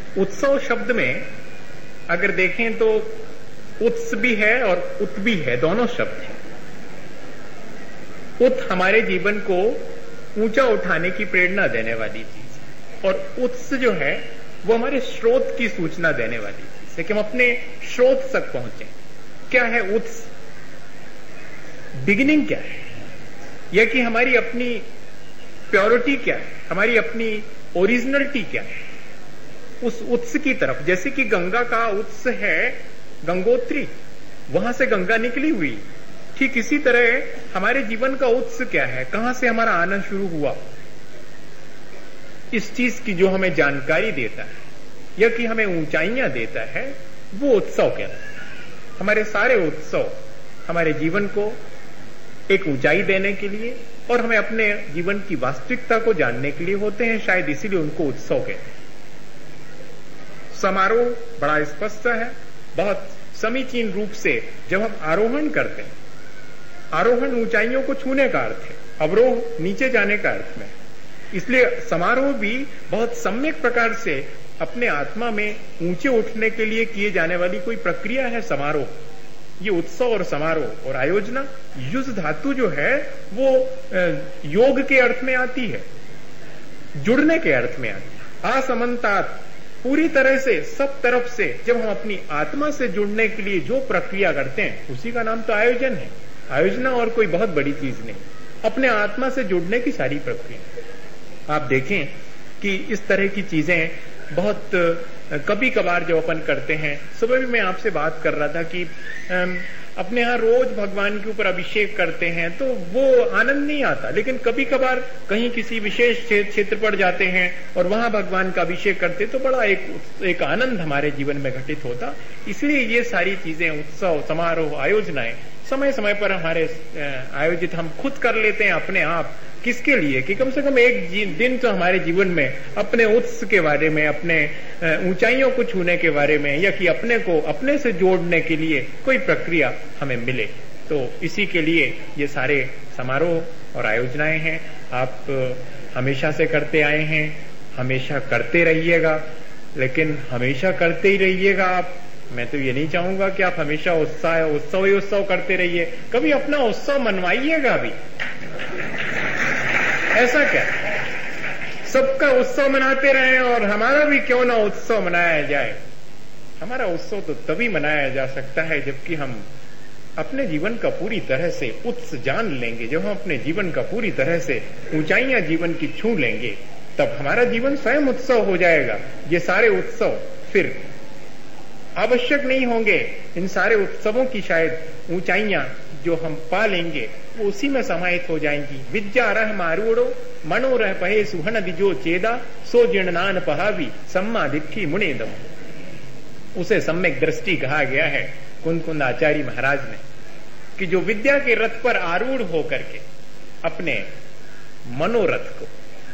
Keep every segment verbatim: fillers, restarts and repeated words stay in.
उत्सव शब्द में अगर देखें तो उत्स भी है और उत भी है, दोनों शब्द हैं। उत हमारे जीवन को ऊंचा उठाने की प्रेरणा देने वाली चीज है, और उत्स जो है वो हमारे स्रोत की सूचना देने वाली चीज है कि हम अपने स्रोत तक पहुंचे। क्या है उत्स? बिगिनिंग क्या है, या कि हमारी अपनी प्योरिटी क्या है, हमारी अपनी ओरिजिनलिटी क्या है, उस उत्स की तरफ। जैसे कि गंगा का उत्स है गंगोत्री, वहां से गंगा निकली हुई, ठीक इसी तरह हमारे जीवन का उत्स क्या है, कहां से हमारा आना शुरू हुआ, इस चीज की जो हमें जानकारी देता है या कि हमें ऊंचाइयां देता है, वो उत्सव कहलाता है। हमारे सारे उत्सव हमारे जीवन को एक ऊंचाई देने के लिए और हमें अपने जीवन की वास्तविकता को जानने के लिए होते हैं, शायद इसीलिए उनको उत्सव कहते हैं। समारोह बड़ा स्पष्ट है, बहुत समीचीन रूप से जब हम आरोहण करते हैं, आरोहण ऊंचाइयों को छूने का अर्थ है, अवरोह नीचे जाने का अर्थ में, इसलिए समारोह भी बहुत सम्यक प्रकार से अपने आत्मा में ऊंचे उठने के लिए किए जाने वाली कोई प्रक्रिया है समारोह। ये उत्सव और समारोह और आयोजना, युज धातु जो है वो योग के अर्थ में आती है, जुड़ने के अर्थ में आती है। असमन्तात, पूरी तरह से सब तरफ से जब हम अपनी आत्मा से जुड़ने के लिए जो प्रक्रिया करते हैं, उसी का नाम तो आयोजन है। आयोजना और कोई बहुत बड़ी चीज नहीं, अपने आत्मा से जुड़ने की सारी प्रक्रिया। आप देखें कि इस तरह की चीजें बहुत कभी कभार जब अपन करते हैं, सुबह भी मैं आपसे बात कर रहा था कि अपने यहाँ रोज भगवान के ऊपर अभिषेक करते हैं तो वो आनंद नहीं आता, लेकिन कभी कभार कहीं किसी विशेष क्षेत्र पर जाते हैं और वहां भगवान का अभिषेक करते तो बड़ा एक एक आनंद हमारे जीवन में घटित होता। इसलिए ये सारी चीजें, उत्सव, समारोह, आयोजनाएं समय समय पर हमारे आयोजित हम खुद कर लेते हैं अपने आप। किसके लिए? कि कम से कम एक दिन तो हमारे जीवन में अपने उत्स के बारे में, अपने ऊंचाइयों को छूने के बारे में, या कि अपने को अपने से जोड़ने के लिए कोई प्रक्रिया हमें मिले। तो इसी के लिए ये सारे समारोह और आयोजनाएं हैं। आप हमेशा से करते आए हैं, हमेशा करते रहिएगा, लेकिन हमेशा करते ही रहिएगा आप। मैं तो ये नहीं चाहूंगा कि आप हमेशा उत्साह उत्सव ही उत्सव करते रहिए, कभी अपना उत्सव मनवाइएगा भी। ऐसा क्या, सबका उत्सव मनाते रहें और हमारा भी क्यों ना उत्सव मनाया जाए। हमारा उत्सव तो तभी मनाया जा सकता है जबकि हम अपने जीवन का पूरी तरह से उत्स जान लेंगे, जब हम अपने जीवन का पूरी तरह से ऊंचाइयां जीवन की छू लेंगे, तब हमारा जीवन स्वयं उत्सव हो जाएगा। ये सारे उत्सव फिर आवश्यक नहीं होंगे। इन सारे उत्सवों की शायद ऊंचाइयां जो हम पा लेंगे वो उसी में समाहित हो जाएंगी। विद्या रह मारूड़ो मनो रह पहे सुहन दिजो चेदा सो जीर्णान पहावी सम्मा दिट्ठी मुनेदम। उसे सम्यक दृष्टि कहा गया है कुंद कुंद आचार्य महाराज ने, कि जो विद्या के रथ पर आरूढ़ होकर के अपने मनोरथ को,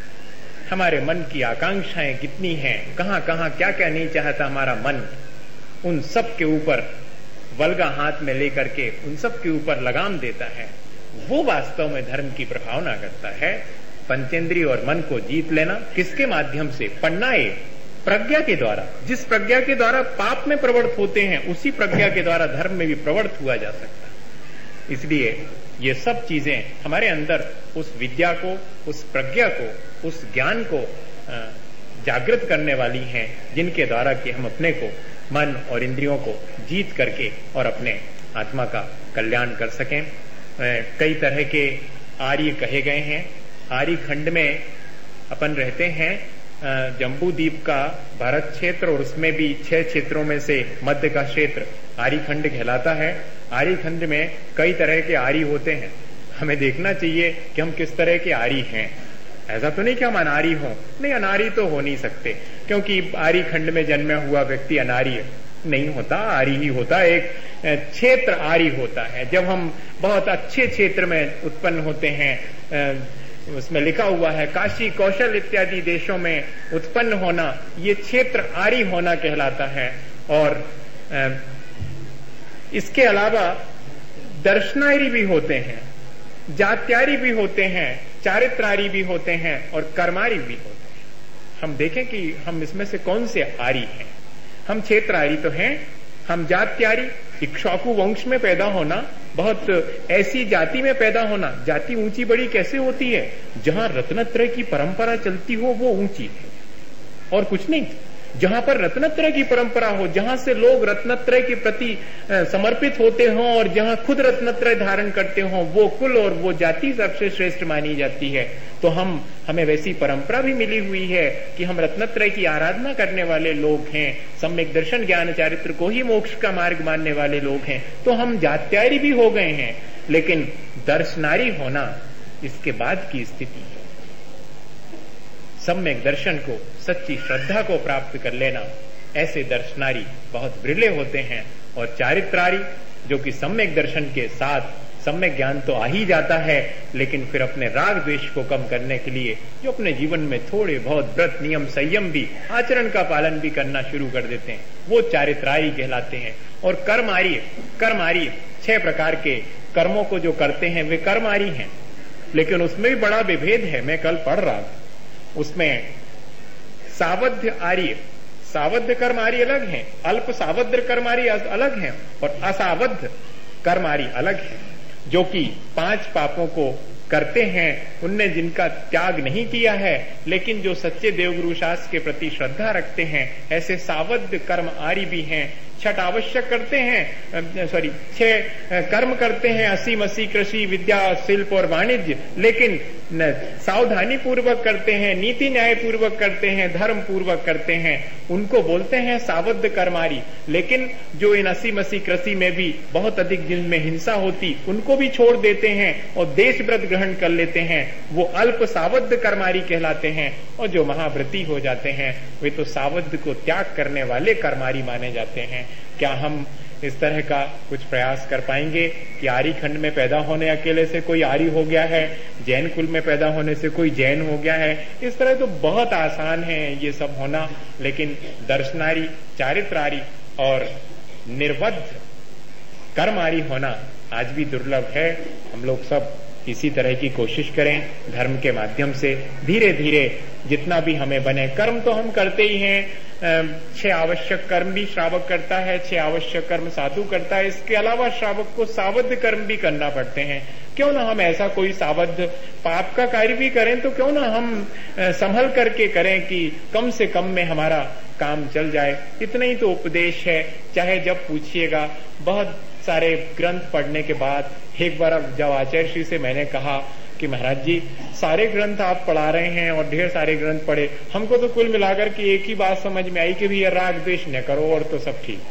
हमारे मन की आकांक्षाएं कितनी हैं, कहां कहां क्या क्या नहीं चाहता हमारा मन, उन सब के ऊपर वल्गा हाथ में लेकर के उन सब के ऊपर लगाम देता है, वो वास्तव में धर्म की प्रभावना करता है। पंचेंद्रिय और मन को जीत लेना किसके माध्यम से? पन्नाए, प्रज्ञा के द्वारा। जिस प्रज्ञा के द्वारा पाप में प्रवृत्त होते हैं, उसी प्रज्ञा के द्वारा धर्म में भी प्रवृत्त हुआ जा सकता है। इसलिए ये सब चीजें हमारे अंदर उस विद्या को, उस प्रज्ञा को, उस ज्ञान को जागृत करने वाली हैं, जिनके द्वारा कि हम अपने को, मन और इंद्रियों को जीत करके और अपने आत्मा का कल्याण कर सकें। कई तरह के आर्य कहे गए हैं। आर्य खंड में अपन रहते हैं, जम्बू द्वीप का भारत क्षेत्र, और उसमें भी छह क्षेत्रों में से मध्य का क्षेत्र आर्य खंड कहलाता है। आर्य खंड में कई तरह के आर्य होते हैं। हमें देखना चाहिए कि हम किस तरह के आर्य हैं। ऐसा तो नहीं कि हम अनारी हों, नहीं, अनारी तो हो नहीं सकते, क्योंकि आर्य खंड में जन्मा हुआ व्यक्ति अनारी नहीं होता, आर्य ही होता। एक क्षेत्र आर्य होता है। जब हम बहुत अच्छे क्षेत्र में उत्पन्न होते हैं, उसमें लिखा हुआ है काशी, कौशल इत्यादि देशों में उत्पन्न होना, ये क्षेत्र आर्य होना कहलाता है। और इसके अलावा दर्शनारी भी होते हैं, जात्यारी भी होते हैं, चारित्रारी भी होते हैं और कर्मारी भी होते हैं। हम देखें कि हम इसमें से कौन से आर्य हैं। हम क्षेत्र आर्य तो हैं, हम जात्यारी, इक्ष्वाकु वंश में पैदा होना, बहुत ऐसी जाति में पैदा होना। जाति ऊंची बड़ी कैसे होती है? जहां रत्नत्रय की परंपरा चलती हो वो ऊंची है, और कुछ नहीं। जहां पर रत्नत्रय की परंपरा हो, जहां से लोग रत्नत्रय के प्रति समर्पित होते हों और जहां खुद रत्नत्रय धारण करते हों, वो कुल और वो जाति सबसे श्रेष्ठ मानी जाती है। तो हम हमें वैसी परंपरा भी मिली हुई है कि हम रत्नत्रय की आराधना करने वाले लोग हैं, सम्यक दर्शन ज्ञान चारित्र को ही मोक्ष का मार्ग मानने वाले लोग हैं। तो हम जात्यारी भी हो गए हैं, लेकिन दर्शनारी होना इसके बाद की स्थिति है। सम्यक दर्शन को, सच्ची श्रद्धा को प्राप्त कर लेना, ऐसे दर्शनारी बहुत विरले होते हैं। और चारित्रारी, जो कि सम्यक दर्शन के साथ सम्यक ज्ञान तो आ ही जाता है, लेकिन फिर अपने राग द्वेष को कम करने के लिए जो अपने जीवन में थोड़े बहुत व्रत नियम संयम भी, आचरण का पालन भी करना शुरू कर देते हैं, वो चारित्रारी कहलाते हैं। और कर्मारी, कर्मारी छह प्रकार के कर्मों को जो करते हैं वे कर्मारी हैं, लेकिन उसमें भी बड़ा विभेद है। मैं कल पढ़ रहा था, उसमें सावध्य आर्य, सावध्य कर्मारी अलग हैं, अल्प सावध्य कर्मारी अलग हैं, और असावध्य कर्मारी अलग है, जो कि पांच पापों को करते हैं। उनने जिनका त्याग नहीं किया है, लेकिन जो सच्चे देवगुरु शास्त्र के प्रति श्रद्धा रखते हैं, ऐसे सावध्य कर्म आर्य भी हैं। छठ आवश्यक करते हैं, सॉरी छह कर्म करते हैं, असी मसी कृषि विद्या शिल्प और वाणिज्य, लेकिन सावधानी पूर्वक करते हैं, नीति न्याय पूर्वक करते हैं, धर्म पूर्वक करते हैं, उनको बोलते हैं सावध्य कर्मारी। लेकिन जो इन असी मसी कृषि में भी बहुत अधिक जिनमें हिंसा होती, उनको भी छोड़ देते हैं और देश व्रत ग्रहण कर लेते हैं, वो अल्प सावध्य कर्मारी कहलाते हैं। और जो महाव्रती हो जाते हैं, वे तो सावध्य को त्याग करने वाले कर्मारी माने जाते हैं। क्या हम इस तरह का कुछ प्रयास कर पाएंगे कि आर्य खंड में पैदा होने अकेले से कोई आर्य हो गया है, जैन कुल में पैदा होने से कोई जैन हो गया है? इस तरह तो बहुत आसान है ये सब होना, लेकिन दर्शनारी, चारित्रारी और निर्बद्ध कर्मारी होना आज भी दुर्लभ है। हम लोग सब इसी तरह की कोशिश करें, धर्म के माध्यम से धीरे धीरे जितना भी हमें बने। कर्म तो हम करते ही हैं, छह आवश्यक कर्म भी श्रावक करता है, छह आवश्यक कर्म साधु करता है, इसके अलावा श्रावक को सावध्य कर्म भी करना पड़ते हैं। क्यों ना हम ऐसा कोई सावध्य पाप का कार्य भी करें, तो क्यों ना हम संभल करके करें कि कम से कम में हमारा काम चल जाए। इतना ही तो उपदेश है। चाहे जब पूछिएगा, बहुत सारे ग्रंथ पढ़ने के बाद एक बार जब आचार्य श्री से मैंने कहा कि महाराज जी सारे ग्रंथ आप पढ़ा रहे हैं और ढेर सारे ग्रंथ पढ़े, हमको तो कुल मिलाकर के एक ही बात समझ में आई कि भैया राग द्वेष न करो और तो सब ठीक।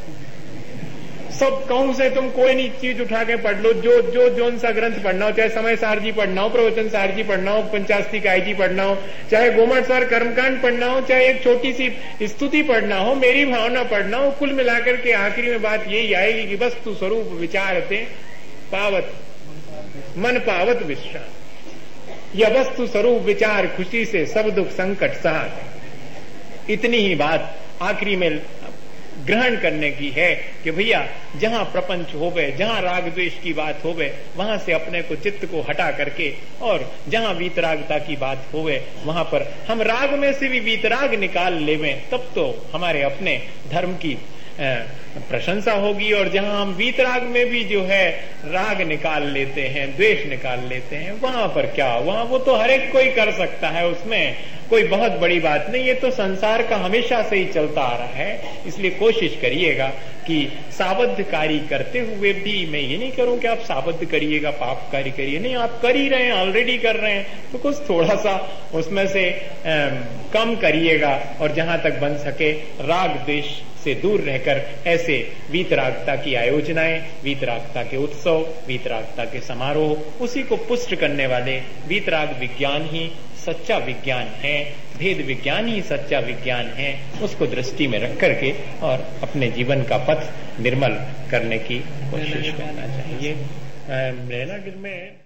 सब कहूं से तुम कोई नहीं चीज उठा के पढ़ लो, जो जो जोन सा ग्रंथ पढ़ना हो, चाहे समय सार जी पढ़ना हो, प्रवचन सार जी पढ़ना हो, पंचास्ती काय जी पढ़ना हो, चाहे गोमठ सार कर्मकांड पढ़ना हो, चाहे एक छोटी सी स्तुति पढ़ना हो, मेरी भावना पढ़ना हो, कुल मिलाकर के आखिरी में बात यही आएगी कि वस्तु स्वरूप विचारते पावत मन पावत विश्राम। यह वस्तु स्वरूप विचार खुशी से सब दुख संकट साथ। इतनी ही बात आखिरी में ग्रहण करने की है कि भैया जहां प्रपंच होवे, जहां राग द्वेष की बात होवे, वहां से अपने को चित्त को हटा करके, और जहां वीतरागता की बात होवे वहां पर हम राग में से भी वीतराग निकाल लेवें, तब तो हमारे अपने धर्म की प्रशंसा होगी। और जहां हम वीतराग में भी जो है राग निकाल लेते हैं, द्वेष निकाल लेते हैं, वहां पर क्या, वहां वो तो हर एक कोई कर सकता है, उसमें कोई बहुत बड़ी बात नहीं। ये तो संसार का हमेशा से ही चलता आ रहा है। इसलिए कोशिश करिएगा कि सावध कार्य करते हुए भी, मैं ये नहीं करूं कि आप सावध करिएगा पाप कार्य करिए, नहीं, आप कर ही रहे हैं, ऑलरेडी कर रहे हैं, तो कुछ थोड़ा सा उसमें से आ, कम करिएगा। और जहां तक बन सके राग द्वेष से दूर रहकर ऐसे वीतरागता की आयोजनाएं, वीतरागता के उत्सव, वीतरागता के समारोह, उसी को पुष्ट करने वाले वीतराग विज्ञान ही सच्चा विज्ञान है, भेद विज्ञान ही सच्चा विज्ञान है। उसको दृष्टि में रख करके और अपने जीवन का पथ निर्मल करने की कोशिश करना चाहिए। नैनागिर में